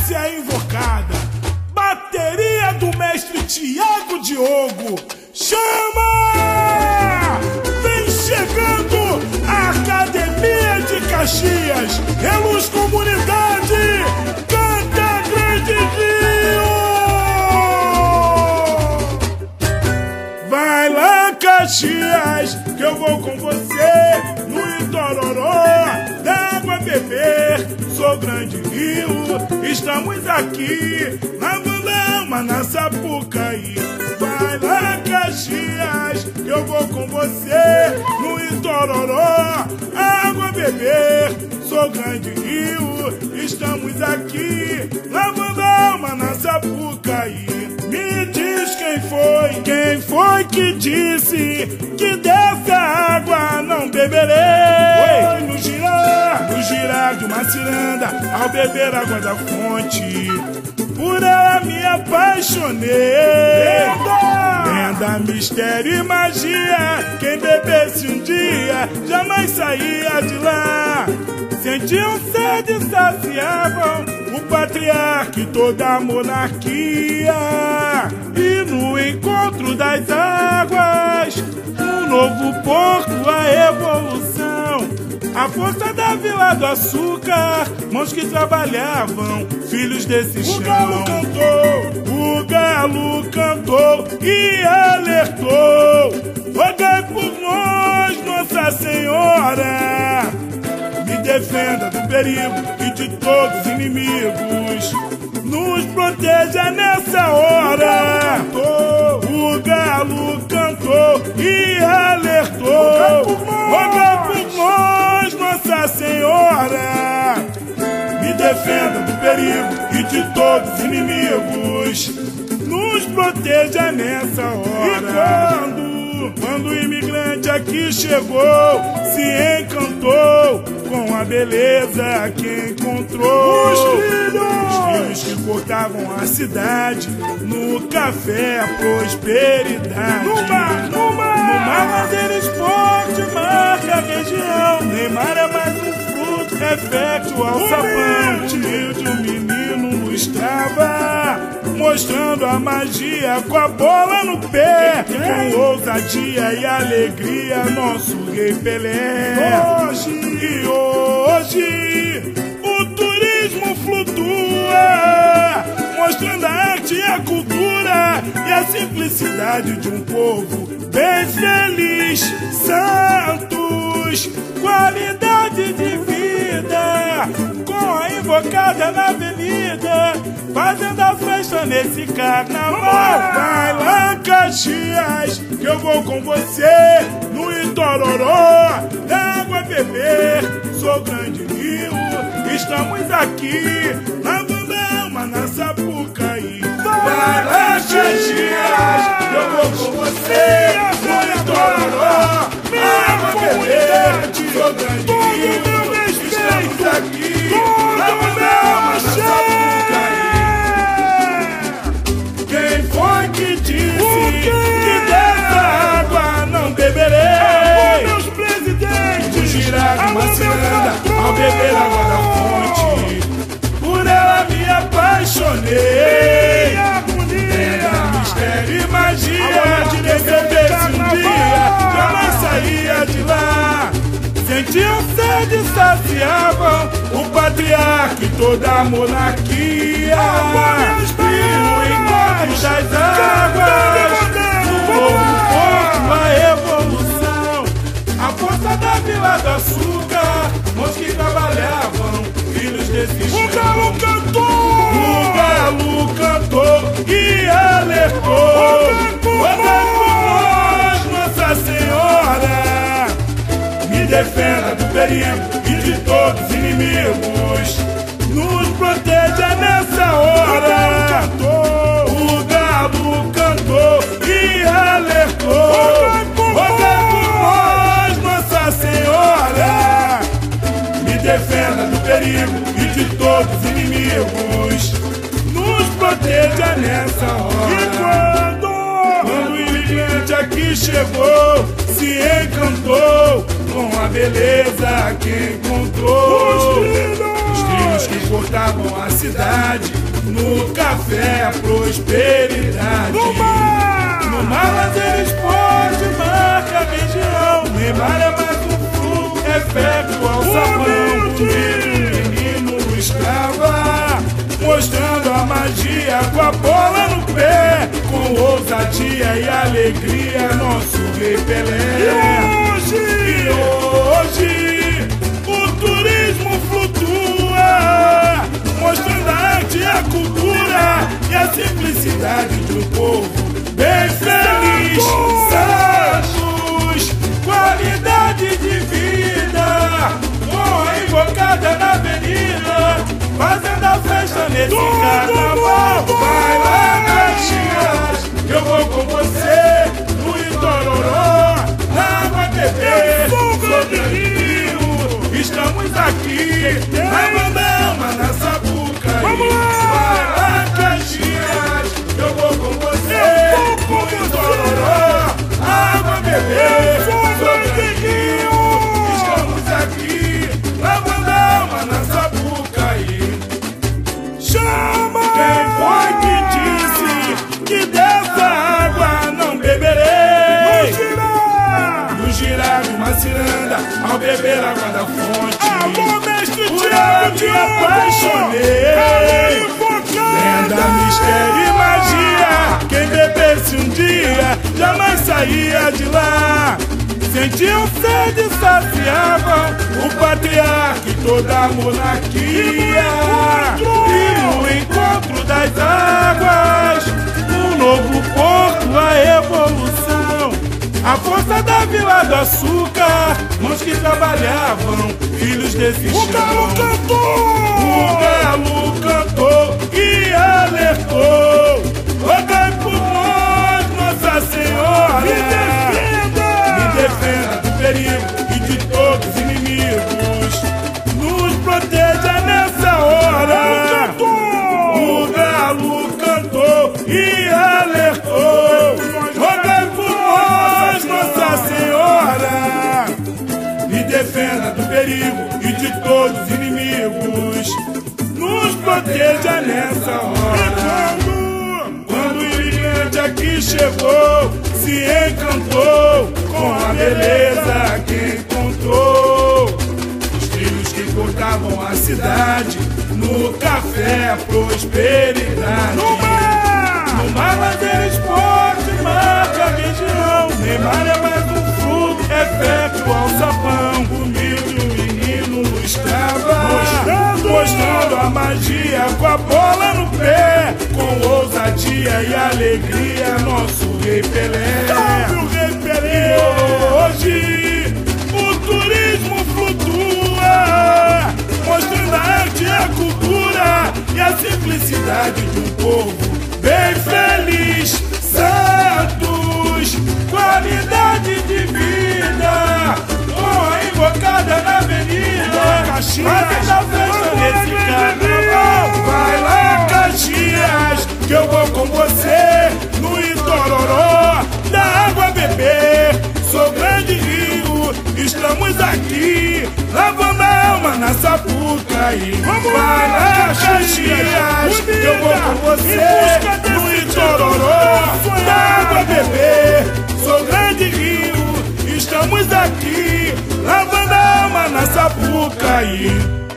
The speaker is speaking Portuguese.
Essa é a invocada bateria do mestre Tiago Diogo. Chama! Vem chegando a Academia de Caxias, Reluz Comunidade, Canta Grande Rio! Vai lá, Caxias, que eu vou com você no Itororó, d'água beber, sou Grande Rio, estamos aqui na Vandama, na Sapucaí. Vai lá, Caxias, que eu vou com você no Itororó, água beber, sou Grande Rio, estamos aqui na Vandama, na Sapucaí. Me diz quem foi que disse que dessa água não beberei? Foi no girar de uma ciranda, ao beber água da fonte, por ela me apaixonei. Lenda, mistério e magia, quem bebesse um dia jamais saía de lá. Sentiam sede e saciavam o patriarca e toda a monarquia. E no encontro das águas, um novo porto, a evolução, a força da Vila do Açúcar, mãos que trabalhavam, filhos desse chão. O galo cantou e alertou: rogai por nós, Nossa Senhora, me defenda do perigo e de todos os inimigos, nos proteja nessa hora. O galo cantou e alertou: rogai por nós, Nossa Senhora, me defenda do perigo e de todos os inimigos, nos proteja nessa hora. E quando o imigrante aqui chegou, se encantou com a beleza que encontrou. Os filhos que cortavam a cidade, no café a prosperidade. No mar fazer esporte marca a região. Neymar é mais um fruto, reflete o alçapão. Humilde o menino lustrava, mostrando a magia com a bola no pé. Com ousadia e alegria, nosso rei Pelé. Hoje o turismo flutua, mostrando a arte e a cultura e a simplicidade de um povo bem feliz. Santos, qualidade de vida, com a invocada na avenida, fazendo a festa nesse carnaval. Vai lá, Caxias, que eu vou com você no Itororó, d'água beber, sou Grande Rio, estamos aqui na Vandama, na Sapucaí. Vai lá, Caxias, que eu vou com você no Itororó, d'água beber, sou Grande Rio, estamos aqui na Vandama, na Sapucaí. Quem foi que disse que dessa água não beberei? Meus presidentes, o girar de uma ciranda, ao beber água da fonte, por ela me apaixonei. Lenda, mistério e magia, de bebesse um dia jamais saía de lá. Sentiam sede e saciavam o patriarca e toda a monarquia. E no encontro das águas, um novo porto, a evolução, a força da Vila do Açúcar, mãos que trabalhavam, filhos desse chão. O galo cantou e alertou: rogai por nós, Nossa Senhora, me defenda do perigo e de todos os inimigos, nos proteja nessa hora. O galo cantou e alertou: rogai por nós, Nossa Senhora, me defenda do perigo e de todos os inimigos, nos proteja nessa hora. E quando o imigrante aqui chegou, se encantou com a beleza que encontrou. Os trilhos que cortavam a simplicidade, no café a prosperidade. No mar, lazer, esporte, marca a região. Neymar é mais um fruto, efeto ao sabão. Um menino escrava, mostrando a magia com a bola no pé, com ousadia e alegria, nosso rei Pelé. E hoje o turismo flutua, mostrando a arte e a cultura e a simplicidade de um povo bem feliz. Santos, qualidade de vida, honra invocada na avenida, fazendo a festa nesse carnaval. Vai lá, Caxias, que eu vou com você no Itororó, na Água TV, sobre o rio. Estamos aqui na Bandama, na Sapucaí. Vai lá, Caxias, que eu vou com você no Itororó, Água TV, sobre o rio. Estamos aqui na Bandama, na Sapucaí. Chama! Quem foi que disse que dessa água não beberei? No girar de uma ciranda, ao beber água da fonte, amor, mestre, por ela me apaixonei. Lenda, mistério e magia, quem bebesse um dia jamais saía de lá. Sentiam sede, saciavam o patriarca e toda a monarquia. E no encontro das águas, um novo porto, a evolução. A força da Vila do Açúcar, mãos que trabalhavam, filhos desse chão. O galo cantou e alertou. Rogai por nós, Nossa Senhora. Me defenda do perigo e de todos os inimigos. Nos proteja nessa hora. O galo cantou e alertou. Rogai por nós, Nossa Senhora. Me defenda do perigo e de todos os inimigos. Nos proteja nessa hora. Quando o imigrante aqui chegou, se encantou com a beleza que encontrou. Os trilhos que cortavam a cidade, no café a prosperidade. No mar, lazer, esporte, marca a região. Neymar é mais um fruto, efeto ao sabão. Humilde o menino escrava, mostrando a magia com a bola no pé, com ousadia e alegria, nosso rei Pelé. E hoje o turismo flutua, mostrando a arte e a cultura e a simplicidade de um povo bem feliz. Santos, qualidade de vida, honra invocada na avenida, fazendo a festa nesse carnaval. Vai lá, Caxias, que eu vou com você no Itororó, da água beber, sou grande rio. Estamos aqui, lavando a alma na Sapucaí. Vai lá, Caxias, que eu vou com você no Itororó, da água beber, sou grande rio. Estamos aqui, lavando a alma na Sapucaí.